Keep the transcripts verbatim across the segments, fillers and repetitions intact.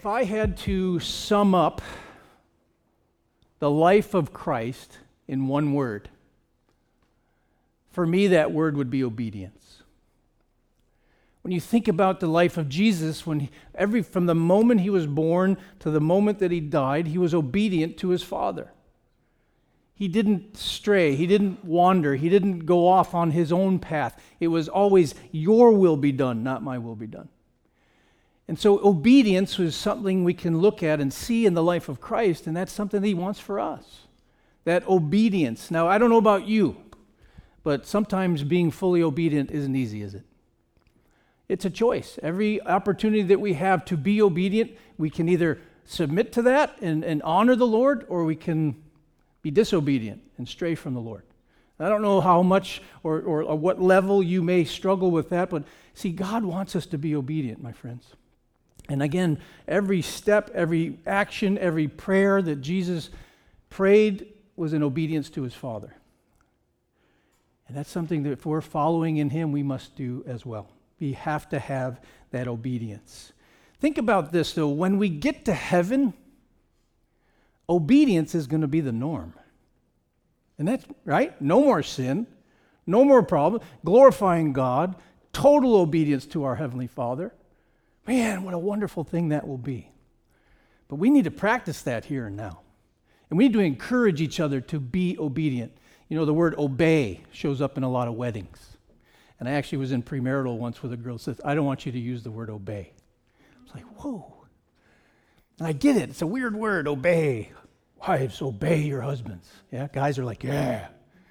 If I had to sum up the life of Christ in one word, for me that word would be obedience. When you think about the life of Jesus, when he, every from the moment he was born to the moment that he died, he was obedient to his Father. He didn't stray, he didn't wander, he didn't go off on his own path. It was always, your will be done, not my will be done. And so obedience was something we can look at and see in the life of Christ, and that's something that he wants for us. That obedience. Now, I don't know about you, but sometimes being fully obedient isn't easy, is it? It's a choice. Every opportunity that we have to be obedient, we can either submit to that and, and honor the Lord, or we can be disobedient and stray from the Lord. I don't know how much or, or, or what level you may struggle with that, but see, God wants us to be obedient, my friends. And again, every step, every action, every prayer that Jesus prayed was in obedience to his Father. And that's something that if we're following in him, we must do as well. We have to have that obedience. Think about this, though. When we get to heaven, obedience is going to be the norm. And that's right. No more sin, no more problem, glorifying God, total obedience to our Heavenly Father. Man, what a wonderful thing that will be. But we need to practice that here and now. And we need to encourage each other to be obedient. You know, the word obey shows up in a lot of weddings. And I actually was in premarital once with a girl who says, I don't want you to use the word obey. I was like, whoa. And I get it. It's a weird word, obey. Wives, obey your husbands. Yeah, guys are like, yeah.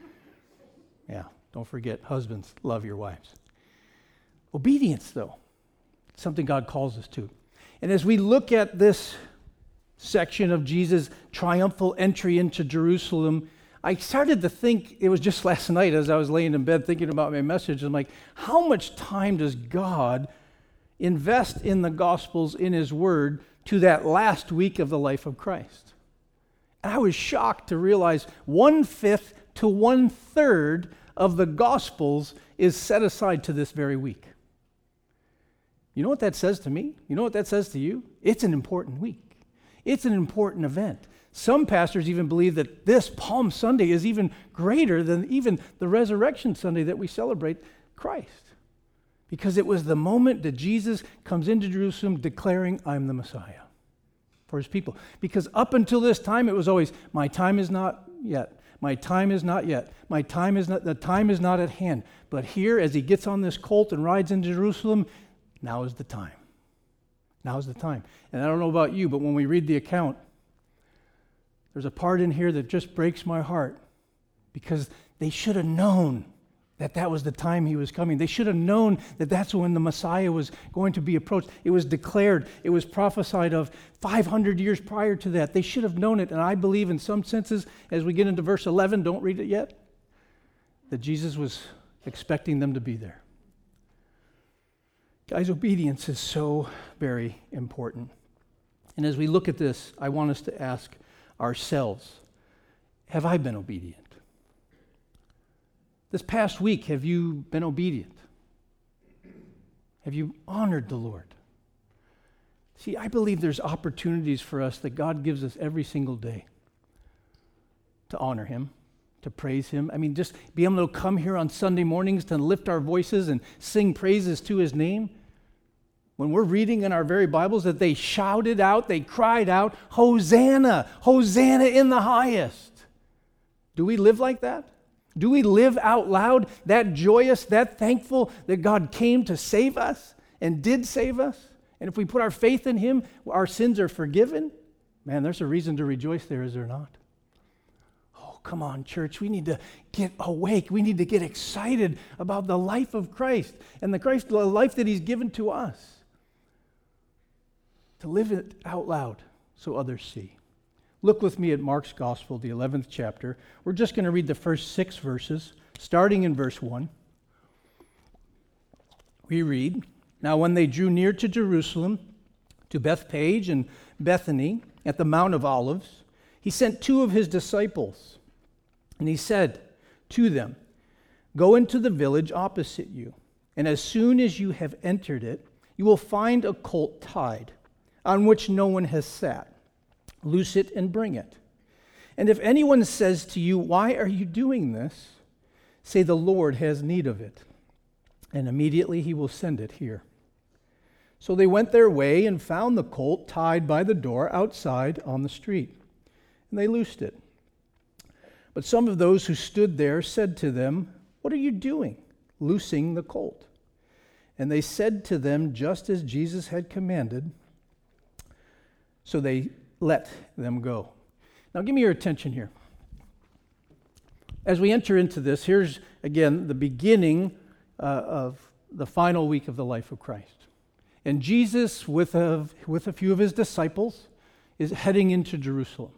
Yeah, don't forget, husbands, love your wives. Obedience, though, something God calls us to. And as we look at this section of Jesus' triumphal entry into Jerusalem, I started to think, it was just last night as I was laying in bed thinking about my message, I'm like, how much time does God invest in the Gospels, in his Word, to that last week of the life of Christ? And I was shocked to realize one-fifth to one-third of the Gospels is set aside to this very week. You know what that says to me? You know what that says to you? It's an important week. It's an important event. Some pastors even believe that this Palm Sunday is even greater than even the Resurrection Sunday that we celebrate Christ. Because it was the moment that Jesus comes into Jerusalem declaring, I'm the Messiah for his people. Because up until this time, it was always, my time is not yet. My time is not yet. My time is not, the time is not at hand. But here, as he gets on this colt and rides into Jerusalem, now is the time. Now is the time. And I don't know about you, but when we read the account, there's a part in here that just breaks my heart because they should have known that that was the time he was coming. They should have known that that's when the Messiah was going to be approached. It was declared. It was prophesied of five hundred years prior to that. They should have known it. And I believe in some senses, as we get into verse eleven, don't read it yet, that Jesus was expecting them to be there. Guys, obedience is so very important. And as we look at this, I want us to ask ourselves, have I been obedient? This past week, have you been obedient? Have you honored the Lord? See, I believe there's opportunities for us that God gives us every single day to honor him, to praise him. I mean, just be able to come here on Sunday mornings to lift our voices and sing praises to his name. When we're reading in our very Bibles that they shouted out, they cried out, Hosanna, Hosanna in the highest. Do we live like that? Do we live out loud, that joyous, that thankful that God came to save us and did save us? And if we put our faith in him, our sins are forgiven? Man, there's a reason to rejoice there, is there not? Oh, come on, church. We need to get awake. We need to get excited about the life of Christ and the Christ, the life that he's given to us. To live it out loud so others see. Look with me at Mark's Gospel, the eleventh chapter. We're just going to read the first six verses, starting in verse one. We read, Now when they drew near to Jerusalem, to Bethphage and Bethany, at the Mount of Olives, he sent two of his disciples, and he said to them, Go into the village opposite you, and as soon as you have entered it, you will find a colt tied, on which no one has sat. Loose it and bring it. And if anyone says to you, why are you doing this? Say, the Lord has need of it, and immediately he will send it here. So they went their way and found the colt tied by the door outside on the street, and they loosed it. But some of those who stood there said to them, what are you doing, loosing the colt? And they said to them just as Jesus had commanded, so they let them go. Now give me your attention here. As we enter into this, here's again the beginning uh, of the final week of the life of Christ. And Jesus, with a, with a few of his disciples, is heading into Jerusalem.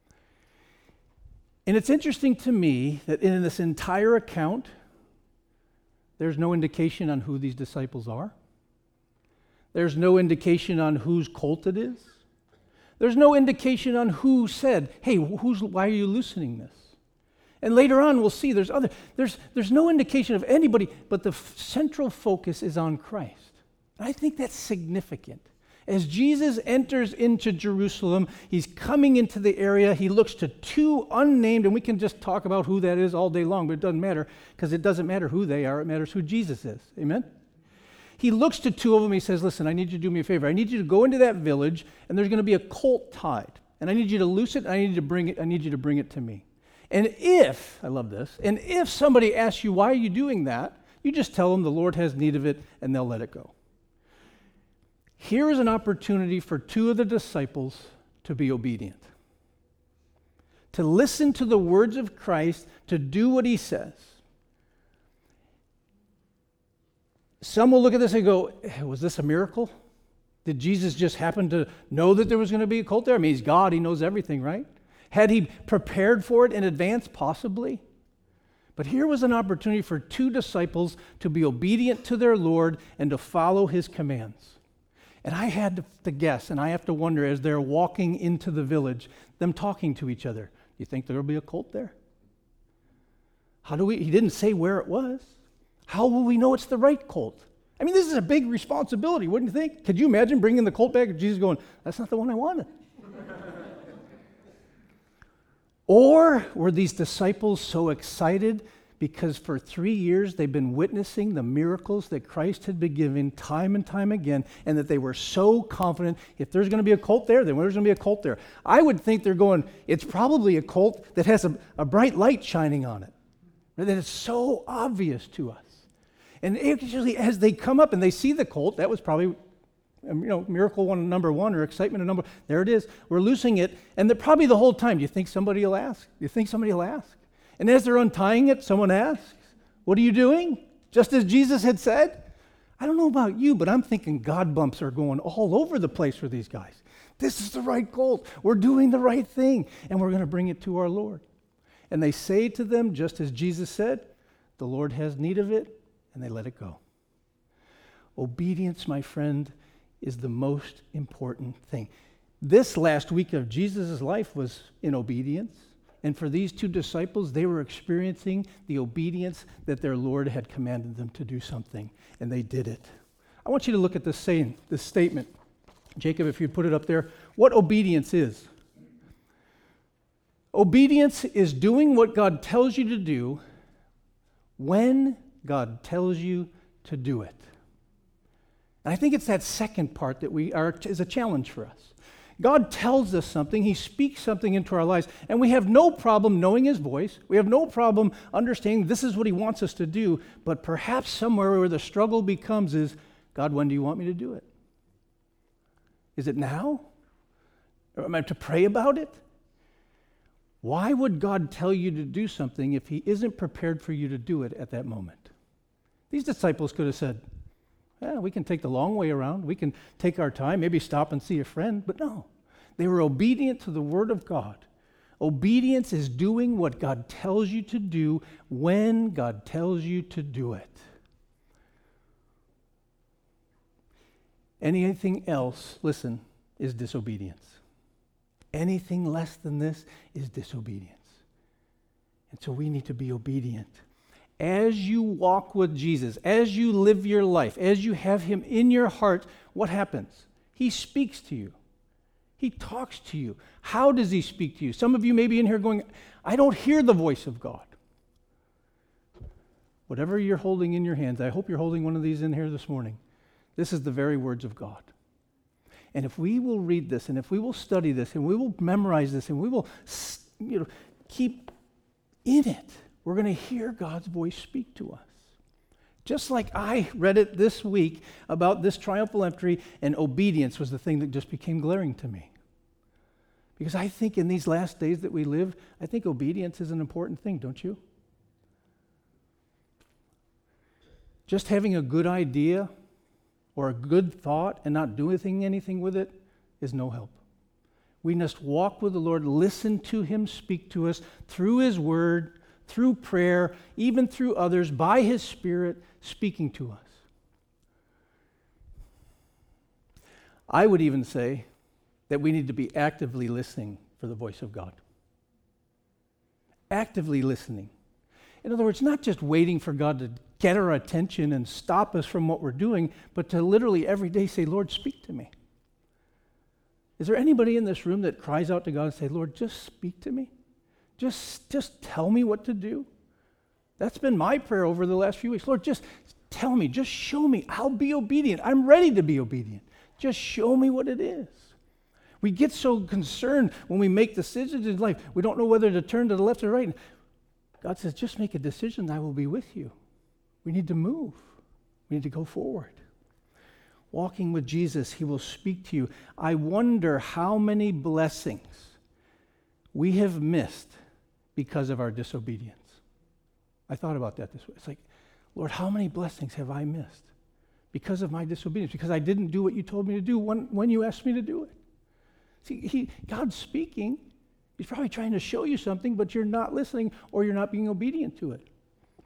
And it's interesting to me that in this entire account, there's no indication on who these disciples are. There's no indication on whose colt it is. There's no indication on who said, hey, who's, why are you loosening this? And later on, we'll see there's other, there's, there's no indication of anybody, but the f- central focus is on Christ. And I think that's significant. As Jesus enters into Jerusalem, he's coming into the area. He looks to two unnamed, and we can just talk about who that is all day long, but it doesn't matter, because it doesn't matter who they are. It matters who Jesus is. Amen? He looks to two of them. He says, listen, I need you to do me a favor. I need you to go into that village, and there's going to be a colt tied. And I need you to loose it, and I need you to bring it, I need you to bring it to me. And if, I love this, and if somebody asks you, why are you doing that? You just tell them the Lord has need of it, and they'll let it go. Here is an opportunity for two of the disciples to be obedient, to listen to the words of Christ, to do what he says. Some will look at this and go, was this a miracle? Did Jesus just happen to know that there was going to be a colt there? I mean, he's God, he knows everything, right? Had he prepared for it in advance? Possibly. But here was an opportunity for two disciples to be obedient to their Lord and to follow his commands. And I had to, to guess, and I have to wonder, as they're walking into the village, them talking to each other, you think there will be a colt there? How do we, he didn't say where it was. How will we know it's the right colt? I mean, this is a big responsibility, wouldn't you think? Could you imagine bringing the colt back and Jesus going, that's not the one I wanted? Or were these disciples so excited because for three years they've been witnessing the miracles that Christ had been giving time and time again, and that they were so confident, if there's going to be a colt there, then there's going to be a colt there. I would think they're going, it's probably a colt that has a, a bright light shining on it, that it's so obvious to us. And actually, as they come up and they see the colt, that was probably, you know, miracle one, number one, or excitement number, there it is. We're loosing it, and they're probably the whole time, do you think somebody will ask? Do you think somebody will ask? And as they're untying it, someone asks, what are you doing? Just as Jesus had said? I don't know about you, but I'm thinking God bumps are going all over the place for these guys. This is the right colt. We're doing the right thing, and we're going to bring it to our Lord. And they say to them, just as Jesus said, the Lord has need of it, and they let it go. Obedience, my friend, is the most important thing. This last week of Jesus' life was in obedience. And for these two disciples, they were experiencing the obedience that their Lord had commanded them to do something, and they did it. I want you to look at this saying, this statement. Jacob, if you'd put it up there, what obedience is. Obedience is doing what God tells you to do when God tells you to do it. And I think it's that second part that we are is a challenge for us. God tells us something, he speaks something into our lives, and we have no problem knowing his voice. We have no problem understanding this is what he wants us to do, but perhaps somewhere where the struggle becomes is, God, when do you want me to do it? Is it now? Or am I to pray about it? Why would God tell you to do something if he isn't prepared for you to do it at that moment? These disciples could have said, yeah, we can take the long way around. We can take our time, maybe stop and see a friend. But no, they were obedient to the word of God. Obedience is doing what God tells you to do when God tells you to do it. Anything else, listen, is disobedience. Anything less than this is disobedience. And so we need to be obedient. As you walk with Jesus, as you live your life, as you have him in your heart, what happens? He speaks to you. He talks to you. How does he speak to you? Some of you may be in here going, I don't hear the voice of God. Whatever you're holding in your hands, I hope you're holding one of these in here this morning. This is the very words of God. And if we will read this, and if we will study this, and we will memorize this, and we will, you know, keep in it, we're going to hear God's voice speak to us. Just like I read it this week about this triumphal entry, and obedience was the thing that just became glaring to me. Because I think in these last days that we live, I think obedience is an important thing, don't you? Just having a good idea or a good thought and not doing anything with it is no help. We must walk with the Lord, listen to him speak to us through his word, through prayer, even through others, by his Spirit speaking to us. I would even say that we need to be actively listening for the voice of God. Actively listening. In other words, not just waiting for God to get our attention and stop us from what we're doing, but to literally every day say, Lord, speak to me. Is there anybody in this room that cries out to God and say, Lord, just speak to me? Just, just tell me what to do? That's been my prayer over the last few weeks. Lord, just tell me, just show me. I'll be obedient. I'm ready to be obedient. Just show me what it is. We get so concerned when we make decisions in life. We don't know whether to turn to the left or right. God says, just make a decision. I will be with you. We need to move. We need to go forward. Walking with Jesus, he will speak to you. I wonder how many blessings we have missed because of our disobedience. I thought about that this way. It's like, Lord, how many blessings have I missed because of my disobedience? Because I didn't do what you told me to do when, when you asked me to do it. See, he, God's speaking. He's probably trying to show you something, but you're not listening or you're not being obedient to it.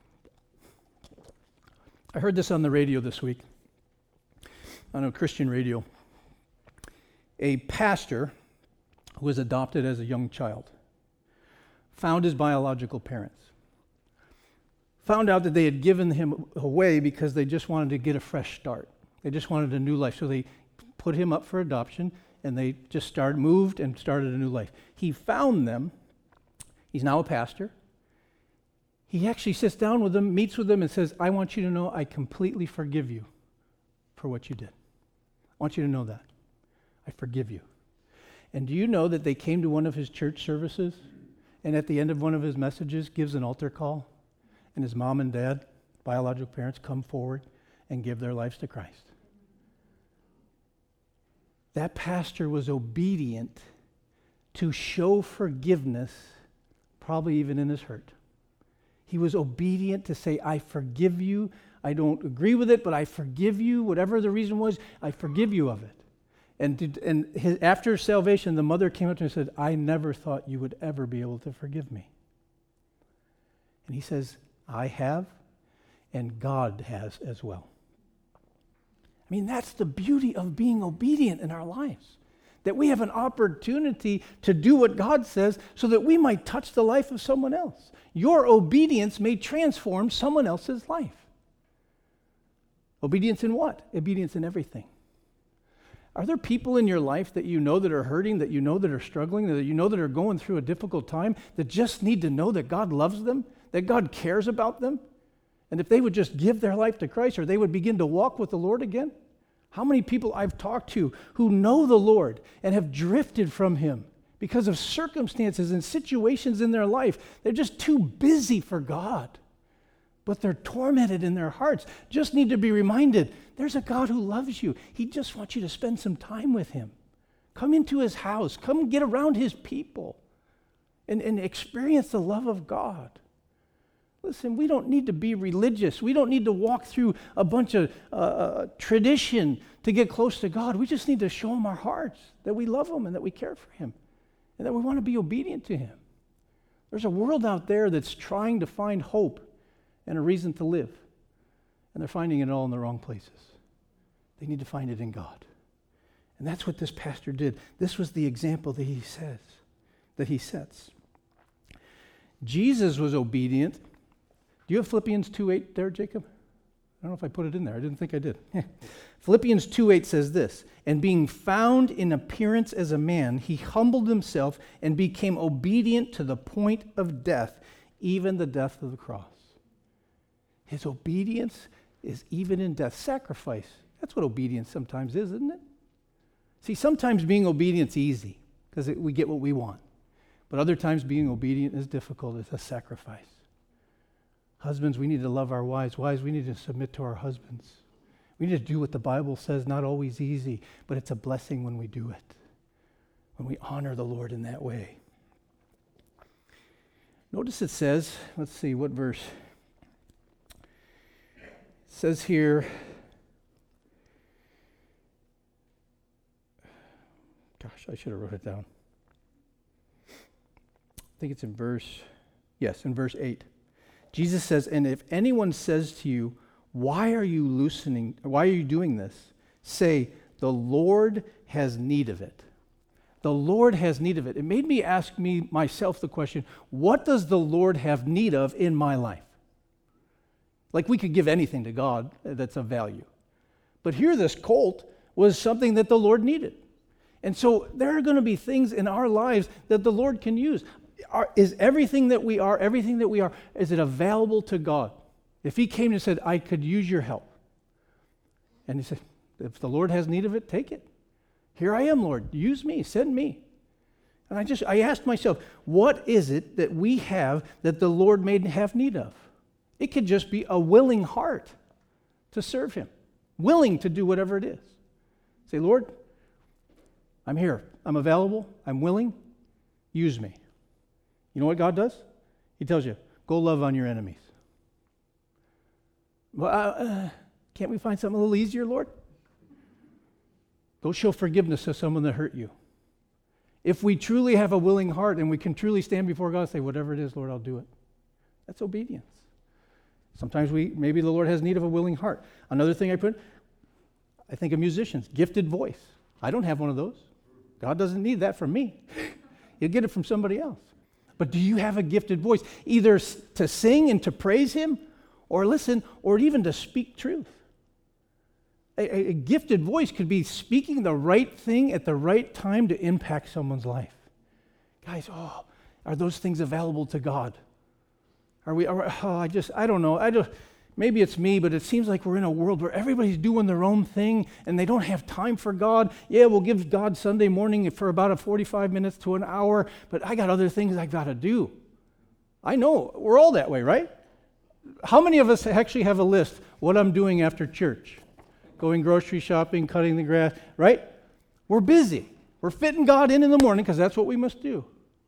I heard this on the radio this week, on a Christian radio. A pastor who was adopted as a young child found his biological parents, found out that they had given him away because they just wanted to get a fresh start. They just wanted a new life. So they put him up for adoption, and they just started, moved and started a new life. He found them. He's now a pastor. He actually sits down with them, meets with them, and says, I want you to know I completely forgive you for what you did. I want you to know that. I forgive you. And do you know that they came to one of his church services, and at the end of one of his messages gives an altar call, and his mom and dad, biological parents, come forward and give their lives to Christ. That pastor was obedient to show forgiveness, probably even in his hurt. He was obedient to say, I forgive you. I don't agree with it, but I forgive you. Whatever the reason was, I forgive you of it. And, to, and his, after salvation, the mother came up to him and said, I never thought you would ever be able to forgive me. And he says, I have, and God has as well. I mean, that's the beauty of being obedient in our lives. That we have an opportunity to do what God says so that we might touch the life of someone else. Your obedience may transform someone else's life. Obedience in what? Obedience in everything. Are there people in your life that you know that are hurting, that you know that are struggling, that you know that are going through a difficult time, that just need to know that God loves them, that God cares about them? And if they would just give their life to Christ, or they would begin to walk with the Lord again? How many people I've talked to who know the Lord and have drifted from him because of circumstances and situations in their life. They're just too busy for God, but they're tormented in their hearts. Just need to be reminded, there's a God who loves you. He just wants you to spend some time with him. Come into his house. Come get around his people and, and experience the love of God. Listen, we don't need to be religious. We don't need to walk through a bunch of uh, tradition to get close to God. We just need to show him our hearts, that we love him and that we care for him and that we want to be obedient to him. There's a world out there that's trying to find hope and a reason to live, and they're finding it all in the wrong places. They need to find it in God. And that's what this pastor did. This was the example that he says, that he sets. Jesus was obedient. Do you have Philippians two eight there, Jacob? I don't know if I put it in there. I didn't think I did. Philippians two eight says this, and being found in appearance as a man, he humbled himself and became obedient to the point of death, even the death of the cross. His obedience is even in death. Sacrifice. That's what obedience sometimes is, isn't it? See, sometimes being obedient is easy because we get what we want. But other times being obedient is difficult. It's a sacrifice. Husbands, we need to love our wives. Wives, we need to submit to our husbands. We need to do what the Bible says, not always easy, but it's a blessing when we do it, when we honor the Lord in that way. Notice it says, let's see, what verse? It says here, gosh, I should have wrote it down. I think it's in verse, yes, in verse eight. Jesus says, and if anyone says to you, why are you loosening, why are you doing this? Say, the Lord has need of it. The Lord has need of it. It made me ask me myself the question, what does the Lord have need of in my life? Like we could give anything to God that's of value. But here this colt was something that the Lord needed. And so there are going to be things in our lives that the Lord can use. Are, is everything that we are, everything that we are, is it available to God? If he came and said, I could use your help. And he said, if the Lord has need of it, take it. Here I am, Lord. Use me. Send me. And I just, I asked myself, what is it that we have that the Lord may have need of? It could just be a willing heart to serve him. Willing to do whatever it is. Say, Lord, I'm here. I'm available. I'm willing. Use me. You know what God does? He tells you, go love on your enemies. Well, uh, can't we find something a little easier, Lord? Go show forgiveness to someone that hurt you. If we truly have a willing heart and we can truly stand before God and say, whatever it is, Lord, I'll do it. That's obedience. Sometimes we, maybe the Lord has need of a willing heart. Another thing I put, I think of musicians, gifted voice. I don't have one of those. God doesn't need that from me. He'll get it from somebody else. But do you have a gifted voice, either to sing and to praise him, or listen, or even to speak truth? A, a gifted voice could be speaking the right thing at the right time to impact someone's life. Guys, oh, are those things available to God? Are we, are, oh, I just, I don't know. I just, maybe it's me, but it seems like we're in a world where everybody's doing their own thing and they don't have time for God. Yeah, we'll give God Sunday morning for about a forty-five minutes to an hour, but I got other things I got to do. I know, we're all that way, right? How many of us actually have a list, what I'm doing after church? Going grocery shopping, cutting the grass, right? We're busy. We're fitting God in in the morning because that's what we must do.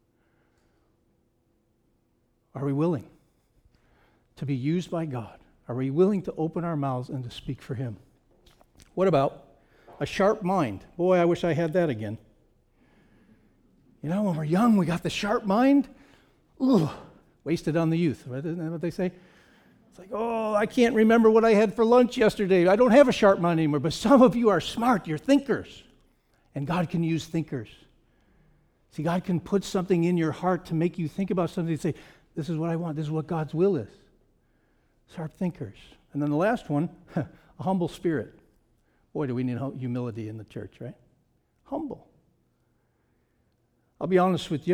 Are we willing to be used by God? Are we willing to open our mouths and to speak for him? What about a sharp mind? Boy, I wish I had that again. You know, when we're young, we got the sharp mind. Ooh, wasted on the youth. Right? Isn't that what they say? It's like, oh, I can't remember what I had for lunch yesterday. I don't have a sharp mind anymore. But some of you are smart. You're thinkers. And God can use thinkers. See, God can put something in your heart to make you think about something and say, this is what I want. This is what God's will is. Sharp thinkers. And then the last one, a humble spirit. Boy, do we need humility in the church, right? Humble. I'll be honest with you.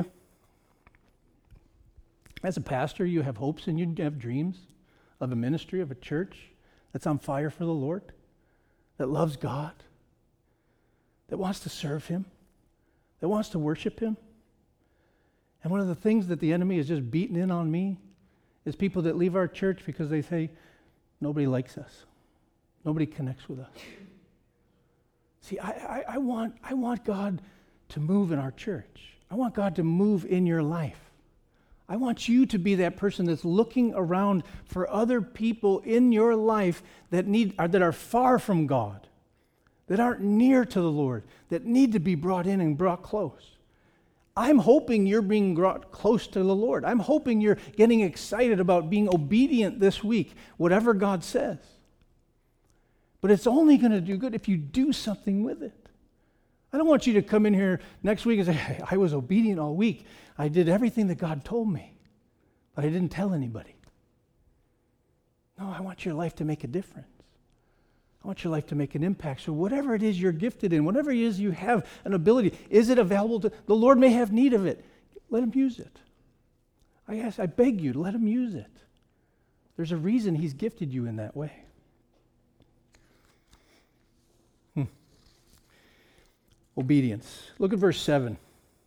As a pastor, you have hopes and you have dreams of a ministry, of a church that's on fire for the Lord, that loves God, that wants to serve him, that wants to worship him. And one of the things that the enemy is just beating in on me is people that leave our church because they say, nobody likes us. Nobody connects with us. See, I, I, I want, I want God to move in our church. I want God to move in your life. I want you to be that person that's looking around for other people in your life that need, or that are far from God, that aren't near to the Lord, that need to be brought in and brought close. I'm hoping you're being brought close to the Lord. I'm hoping you're getting excited about being obedient this week, whatever God says. But it's only going to do good if you do something with it. I don't want you to come in here next week and say, hey, I was obedient all week. I did everything that God told me, but I didn't tell anybody. No, I want your life to make a difference. I want your life to make an impact. So whatever it is you're gifted in, whatever it is you have an ability, is it available to, the Lord may have need of it. Let him use it. I ask, I beg you, let him use it. There's a reason he's gifted you in that way. Hmm. Obedience. Look at verse seven.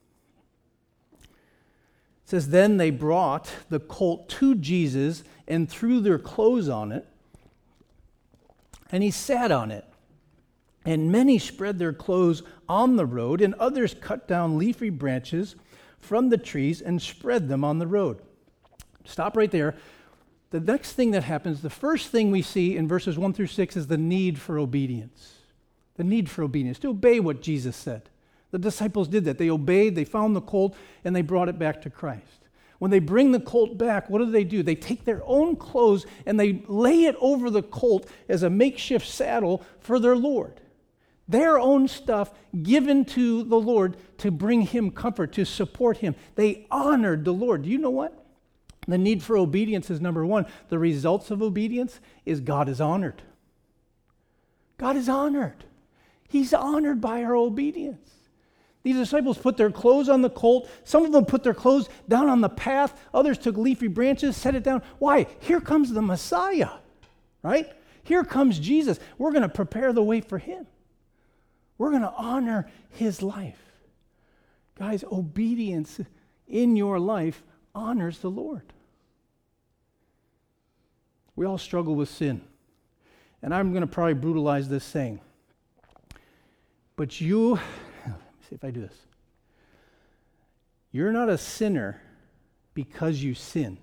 It says, then they brought the colt to Jesus and threw their clothes on it, and he sat on it. And many spread their clothes on the road, and others cut down leafy branches from the trees and spread them on the road. Stop right there. The next thing that happens, the first thing we see in verses one through six is the need for obedience. The need for obedience, to obey what Jesus said. The disciples did that. They obeyed, they found the colt, and they brought it back to Christ. When they bring the colt back, what do they do? They take their own clothes and they lay it over the colt as a makeshift saddle for their Lord. Their own stuff given to the Lord to bring him comfort, to support him. They honored the Lord. Do you know what? The need for obedience is number one. The results of obedience is God is honored. God is honored. He's honored by our obedience. These disciples put their clothes on the colt. Some of them put their clothes down on the path. Others took leafy branches, set it down. Why? Here comes the Messiah, right? Here comes Jesus. We're going to prepare the way for him. We're going to honor his life. Guys, obedience in your life honors the Lord. We all struggle with sin. And I'm going to probably brutalize this saying. But you, let me see if I do this. You're not a sinner because you sin.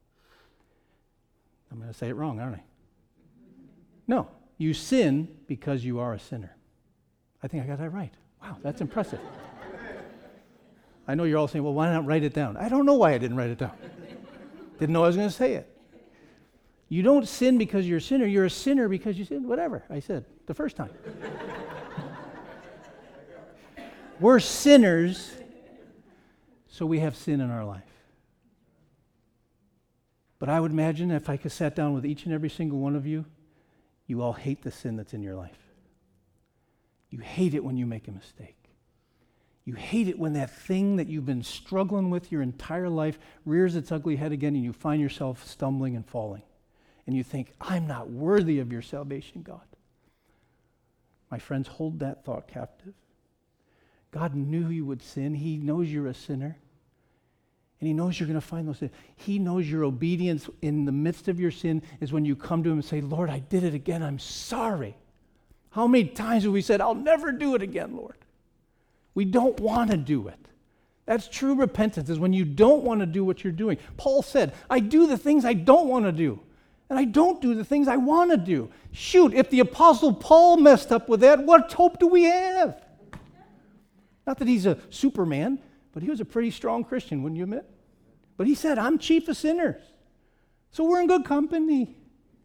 I'm going to say it wrong, aren't I? No, you sin because you are a sinner. I think I got that right. Wow, that's impressive. I know you're all saying, well, why not write it down? I don't know why I didn't write it down. Didn't know I was going to say it. You don't sin because you're a sinner. You're a sinner because you sin. Whatever I said the first time. We're sinners, so we have sin in our life. But I would imagine if I could sat down with each and every single one of you, you all hate the sin that's in your life. You hate it when you make a mistake. You hate it when that thing that you've been struggling with your entire life rears its ugly head again and you find yourself stumbling and falling. And you think, I'm not worthy of your salvation, God. My friends, hold that thought captive. God knew you would sin. He knows you're a sinner. And he knows you're going to find those sins. He knows your obedience in the midst of your sin is when you come to him and say, Lord, I did it again. I'm sorry. How many times have we said, I'll never do it again, Lord? We don't want to do it. That's true repentance, is when you don't want to do what you're doing. Paul said, I do the things I don't want to do. And I don't do the things I want to do. Shoot, if the Apostle Paul messed up with that, what hope do we have? Not that he's a superman, but he was a pretty strong Christian, wouldn't you admit? But he said, I'm chief of sinners. So we're in good company.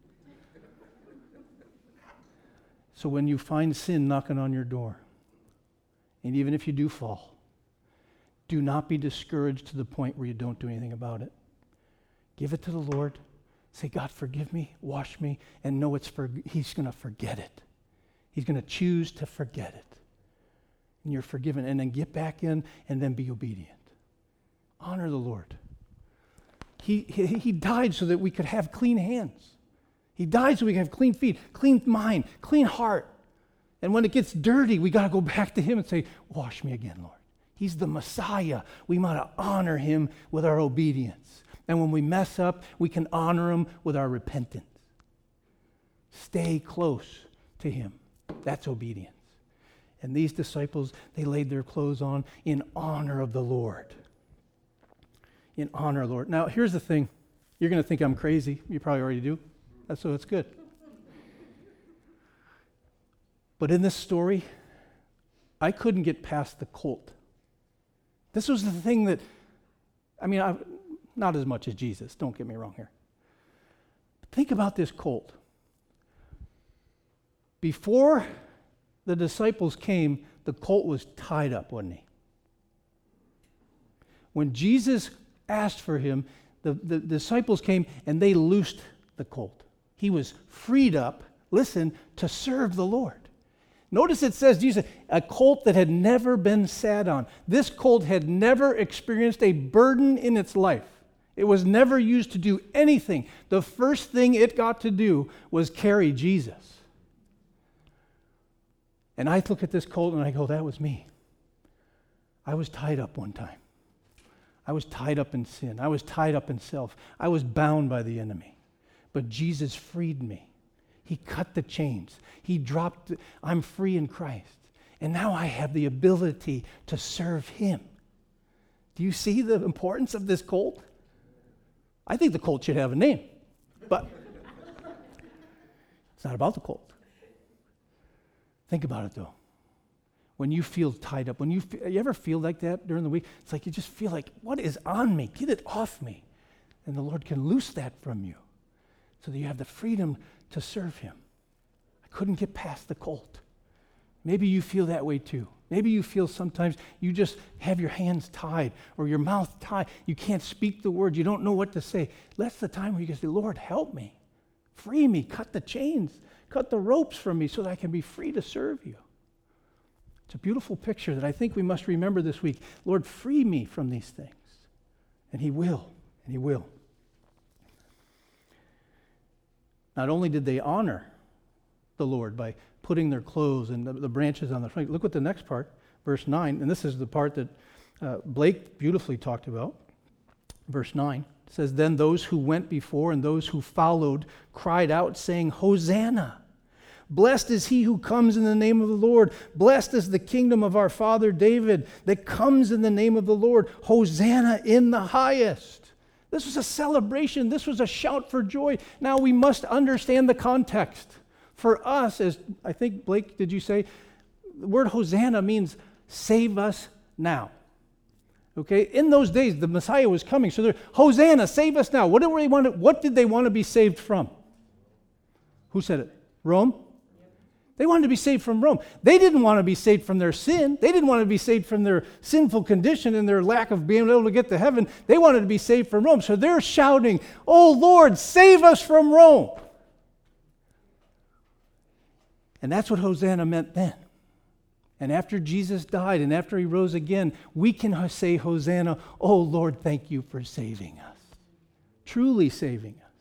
So when you find sin knocking on your door, and even if you do fall, do not be discouraged to the point where you don't do anything about it. Give it to the Lord. Say, God, forgive me, wash me, and know it's for, he's going to forget it. He's going to choose to forget it. And you're forgiven. And then get back in and then be obedient. Honor the Lord. He, he, he died so that we could have clean hands. He died so we can have clean feet, clean mind, clean heart. And when it gets dirty, we got to go back to him and say, wash me again, Lord. He's the Messiah. We want to honor him with our obedience. And when we mess up, we can honor him with our repentance. Stay close to him. That's obedience. And these disciples, they laid their clothes on in honor of the Lord. In honor of the Lord. Now, here's the thing. You're going to think I'm crazy. You probably already do. That's so it's good. But in this story, I couldn't get past the colt. This was the thing that, I mean, I, not as much as Jesus, don't get me wrong here. But think about this colt. Before the disciples came, the colt was tied up, wasn't he? When Jesus asked for him, the, the disciples came and they loosed the colt. He was freed up listen, to serve the Lord. Notice it says, Jesus, a colt that had never been sat on. This colt had never experienced a burden in its life. It was never used to do anything. The first thing it got to do was carry Jesus. And I look at this colt and I go, that was me. I was tied up one time. I was tied up in sin. I was tied up in self. I was bound by the enemy. But Jesus freed me. He cut the chains. He dropped, the, I'm free in Christ. And now I have the ability to serve him. Do you see the importance of this colt? I think the colt should have a name. But it's not about the colt. Think about it though. When you feel tied up, when you, feel, you ever feel like that during the week? It's like you just feel like, what is on me? Get it off me. And the Lord can loose that from you so that you have the freedom to serve him. I couldn't get past the colt. Maybe you feel that way too. Maybe you feel sometimes you just have your hands tied or your mouth tied. You can't speak the words. You don't know what to say. That's the time where you can say, Lord, help me. Free me. Cut the chains. Cut the ropes from me so that I can be free to serve you. It's a beautiful picture that I think we must remember this week. Lord, free me from these things. And he will. And he will. Not only did they honor the Lord by putting their clothes and the, the branches on the front. Look at the next part, verse nine. And this is the part that uh, Blake beautifully talked about. Verse nine. It says, then those who went before and those who followed cried out, saying, Hosanna! Blessed is he who comes in the name of the Lord. Blessed is the kingdom of our father David that comes in the name of the Lord. Hosanna in the highest. This was a celebration. This was a shout for joy. Now we must understand the context. For us, as I think, Blake, did you say, the word Hosanna means save us now. Okay, in those days, the Messiah was coming. So they're, Hosanna, save us now. What did they want to, what did they want to be saved from? Who said it? Rome? They wanted to be saved from Rome. They didn't want to be saved from their sin. They didn't want to be saved from their sinful condition and their lack of being able to get to heaven. They wanted to be saved from Rome. So they're shouting, oh Lord, save us from Rome. And that's what Hosanna meant then. And after Jesus died and after he rose again, we can say Hosanna, oh Lord, thank you for saving us. Truly saving us.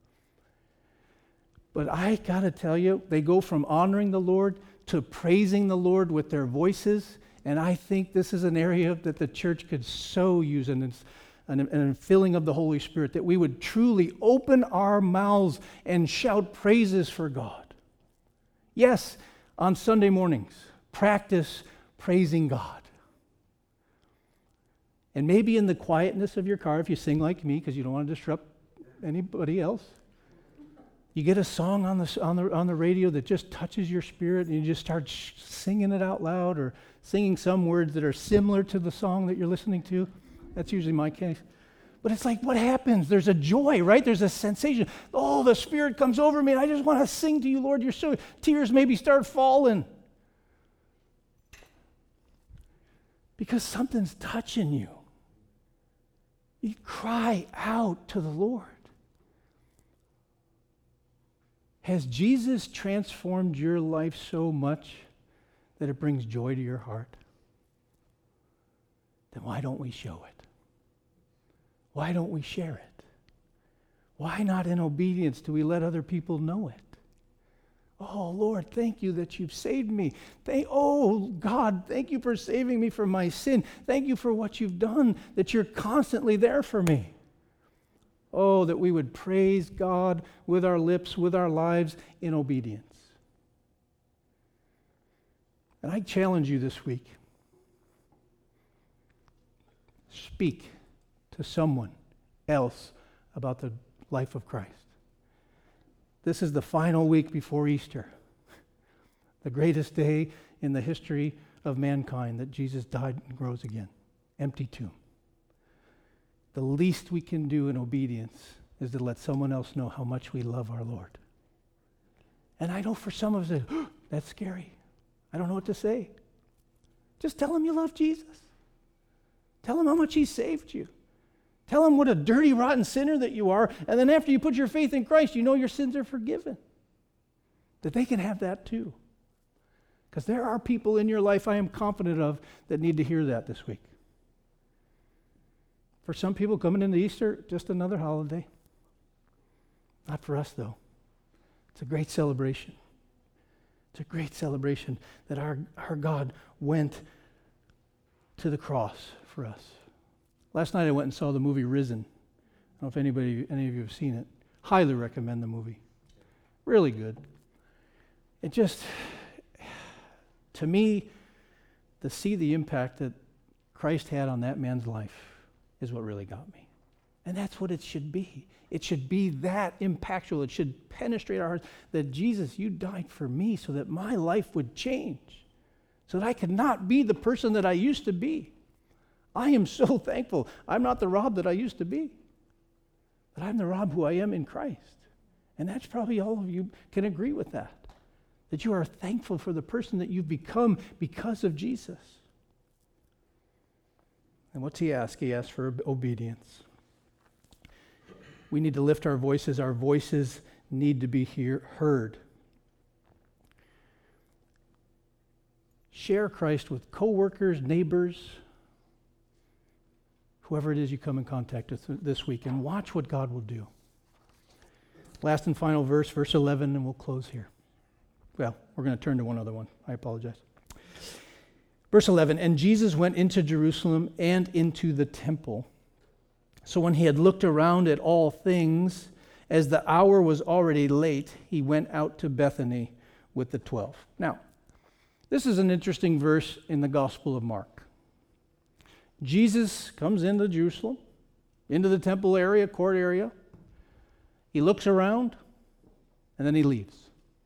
But I got to tell you, they go from honoring the Lord to praising the Lord with their voices. And I think this is an area that the church could so use in a filling of the Holy Spirit, that we would truly open our mouths and shout praises for God. Yes, on Sunday mornings, practice praising God. And maybe in the quietness of your car, if you sing like me, because you don't want to disrupt anybody else, you get a song on the, on the, on the radio that just touches your spirit, and you just start sh- singing it out loud or singing some words that are similar to the song that you're listening to. That's usually my case. But it's like, what happens? There's a joy, right? There's a sensation. Oh, the Spirit comes over me, and I just want to sing to you, Lord. You're so, tears maybe start falling. Because something's touching you. You cry out to the Lord. Has Jesus transformed your life so much that it brings joy to your heart? Then why don't we show it? Why don't we share it? Why not in obedience do we let other people know it? Oh, Lord, thank you that you've saved me. Thank, oh, God, thank you for saving me from my sin. Thank you for what you've done, that you're constantly there for me. Oh, that we would praise God with our lips, with our lives, in obedience. And I challenge you this week. Speak to someone else about the life of Christ. This is the final week before Easter, the greatest day in the history of mankind, that Jesus died and rose again. Empty tomb. The least we can do in obedience is to let someone else know how much we love our Lord. And I know for some of us, oh, that's scary. I don't know what to say. Just tell them you love Jesus. Tell them how much he saved you. Tell them what a dirty, rotten sinner that you are. And then after you put your faith in Christ, you know your sins are forgiven. that they can have that too. Because there are people in your life I am confident of that need to hear that this week. For some people, coming into Easter, just another holiday. Not for us, though. It's a great celebration. It's a great celebration that our, our God went to the cross for us. Last night I went and saw the movie Risen. I don't know if anybody, any of you have seen it. Highly recommend the movie. Really good. It just, to me, to see the impact that Christ had on that man's life is what really got me. And that's what it should be. It should be that impactful. It should penetrate our hearts that Jesus, you died for me so that my life would change, so that I could not be the person that I used to be. I am so thankful. I'm not the Rob that I used to be, but I'm the Rob who I am in Christ. And that's probably all of you can agree with that, that you are thankful for the person that you've become because of Jesus. And what's he ask? He asks for obedience. We need to lift our voices. Our voices need to be hear, heard. Share Christ with coworkers, neighbors, whoever it is you come in contact with this week, and watch what God will do. Last and final verse, verse eleven, and we'll close here. Well, we're going to turn to one other one. I apologize. Verse eleven, and Jesus went into Jerusalem and into the temple. So when he had looked around at all things, as the hour was already late, he went out to Bethany with the twelve. Now, this is an interesting verse in the Gospel of Mark. Jesus comes into Jerusalem, into the temple area, court area. He looks around, and then he leaves.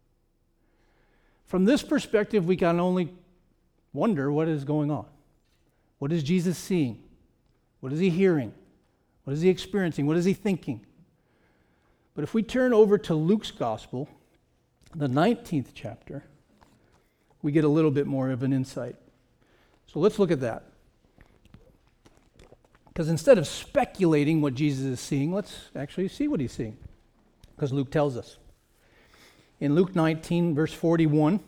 From this perspective, we can only wonder what is going on. What is Jesus seeing? What is he hearing? What is he experiencing? What is he thinking? But if we turn over to Luke's Gospel, the nineteenth chapter, we get a little bit more of an insight. So let's look at that. Because instead of speculating what Jesus is seeing, let's actually see what he's seeing. Because Luke tells us. In Luke nineteen, verse forty-one,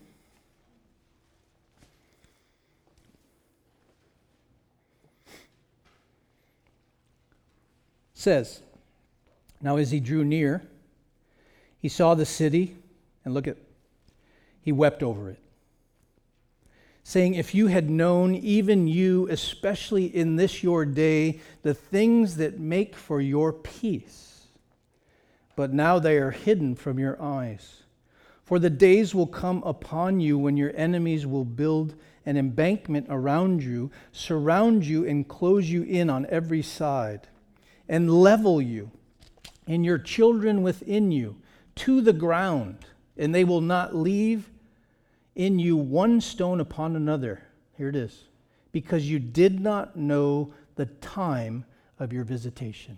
says, now as he drew near, he saw the city, and look at, he wept over it, saying, if you had known, even you, especially in this your day, the things that make for your peace, but now they are hidden from your eyes. For the days will come upon you when your enemies will build an embankment around you, surround you, and close you in on every side, and level you and your children within you to the ground, and they will not leave in you one stone upon another. Here it is. Because you did not know the time of your visitation.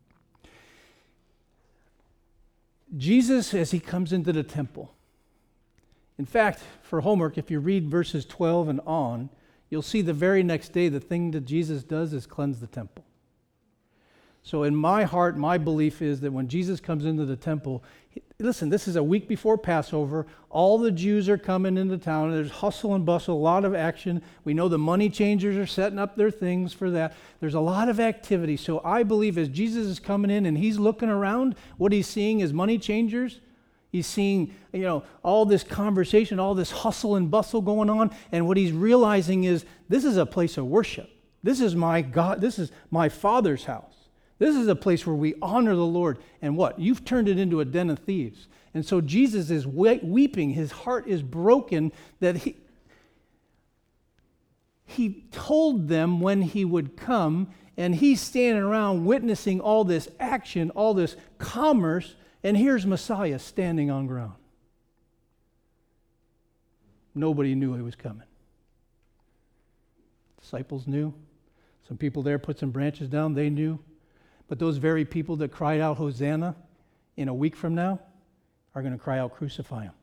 Jesus, as he comes into the temple, in fact, for homework, if you read verses twelve and on, you'll see the very next day the thing that Jesus does is cleanse the temple. So in my heart, my belief is that when Jesus comes into the temple, he, listen, this is a week before Passover. All the Jews are coming into town. There's hustle and bustle, a lot of action. We know the money changers are setting up their things for that. There's a lot of activity. So I believe as Jesus is coming in and he's looking around, what he's seeing is money changers. He's seeing, you know, all this conversation, all this hustle and bustle going on. And what he's realizing is this is a place of worship. This is my God. This is my Father's house. This is a place where we honor the Lord. And what? You've turned it into a den of thieves. And so Jesus is weeping. His heart is broken that he, he told them when he would come, and he's standing around witnessing all this action, all this commerce, and here's Messiah standing on ground. Nobody knew he was coming. Disciples knew. Some people there put some branches down. They knew. But those very people that cried out, Hosanna, in a week from now, are going to cry out, crucify him.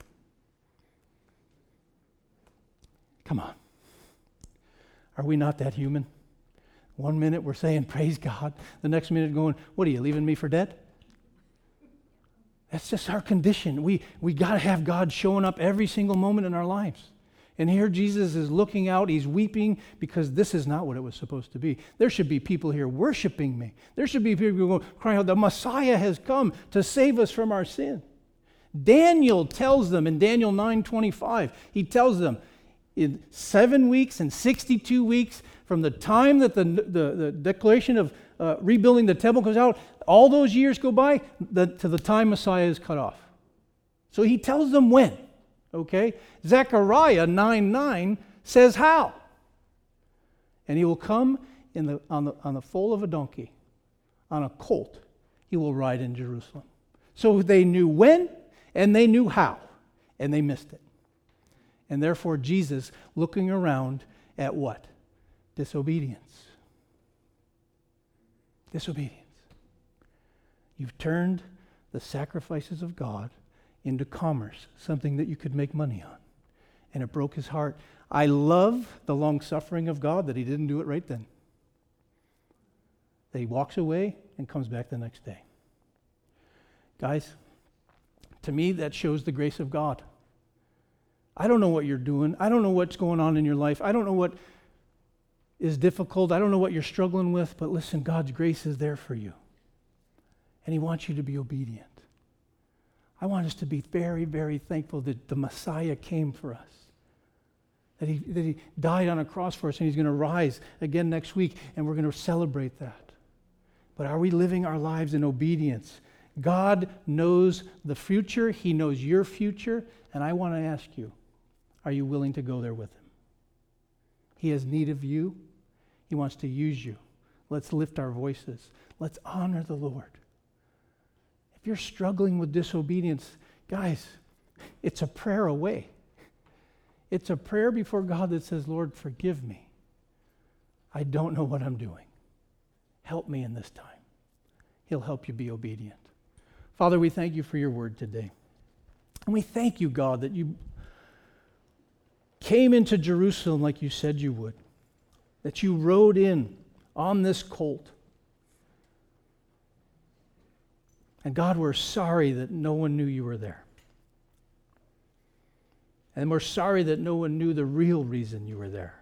Come on. Are we not that human? One minute we're saying, praise God. The next minute going, what are you, leaving me for dead? That's just our condition. We, we got to have God showing up every single moment in our lives. And here Jesus is looking out. He's weeping because this is not what it was supposed to be. There should be people here worshiping me. There should be people going, crying out, the Messiah has come to save us from our sin. Daniel tells them in Daniel nine twenty-five, he tells them in seven weeks and sixty-two weeks from the time that the, the, the declaration of uh, rebuilding the temple comes out, all those years go by the, to the time Messiah is cut off. So he tells them when. Okay? Zechariah nine nine says how. And he will come in the, on, the, on the foal of a donkey, on a colt. He will ride in Jerusalem. So they knew when and they knew how, and they missed it. And therefore Jesus looking around at what? Disobedience. Disobedience. You've turned the sacrifices of God into commerce, something that you could make money on. And it broke his heart. I love the long suffering of God that he didn't do it right then. That he walks away and comes back the next day. Guys, to me that shows the grace of God. I don't know what you're doing. I don't know what's going on in your life. I don't know what is difficult. I don't know what you're struggling with, but listen, God's grace is there for you. And he wants you to be obedient. I want us to be very, very thankful that the Messiah came for us. That he, that he died on a cross for us, and he's going to rise again next week, and we're going to celebrate that. But are we living our lives in obedience? God knows the future. He knows your future. And I want to ask you, are you willing to go there with him? He has need of you. He wants to use you. Let's lift our voices. Let's honor the Lord. If you're struggling with disobedience, guys, it's a prayer away. It's a prayer before God that says, Lord, forgive me. I don't know what I'm doing. Help me in this time. He'll help you be obedient. Father, we thank you for your word today. And we thank you, God, that you came into Jerusalem like you said you would, that you rode in on this colt. And God, we're sorry that no one knew you were there. And we're sorry that no one knew the real reason you were there.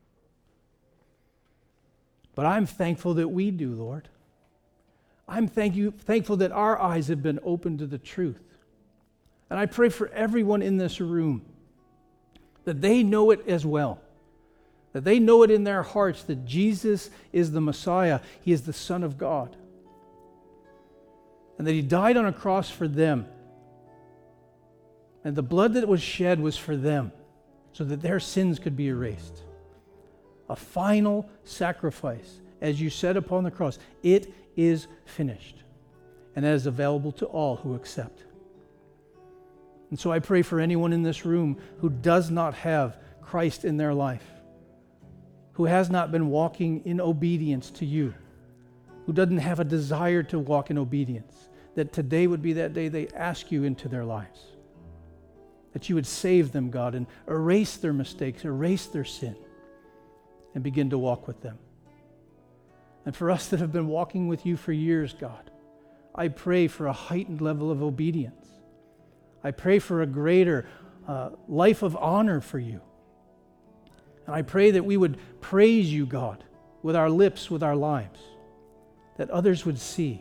But I'm thankful that we do, Lord. I'm thank you, thankful that our eyes have been opened to the truth. And I pray for everyone in this room that they know it as well. That they know it in their hearts that Jesus is the Messiah. He is the Son of God. And that he died on a cross for them. And the blood that was shed was for them, so that their sins could be erased. A final sacrifice, as you said upon the cross. It is finished. And that is available to all who accept. And so I pray for anyone in this room who does not have Christ in their life, who has not been walking in obedience to you, who doesn't have a desire to walk in obedience, that today would be that day they ask you into their lives. That you would save them, God, and erase their mistakes, erase their sin, and begin to walk with them. And for us that have been walking with you for years, God, I pray for a heightened level of obedience. I pray for a greater uh, life of honor for you. And I pray that we would praise you, God, with our lips, with our lives, that others would see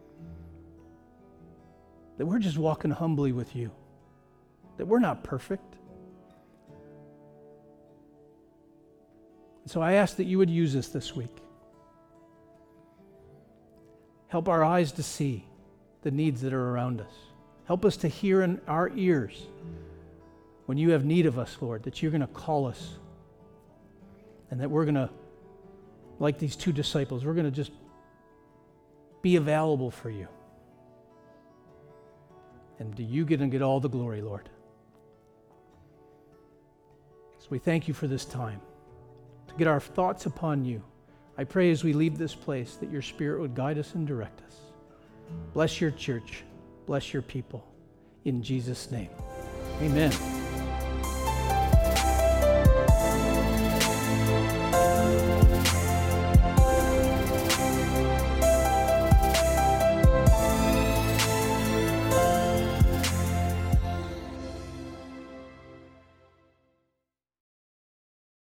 that we're just walking humbly with you, that we're not perfect. And so I ask that you would use us this week. Help our eyes to see the needs that are around us. Help us to hear in our ears when you have need of us, Lord, that you're going to call us and that we're going to, like these two disciples, we're going to just be available for you. And do you get and get all the glory, Lord. So we thank you for this time to get our thoughts upon you. I pray as we leave this place that your Spirit would guide us and direct us. Bless your church. Bless your people. In Jesus' name, amen.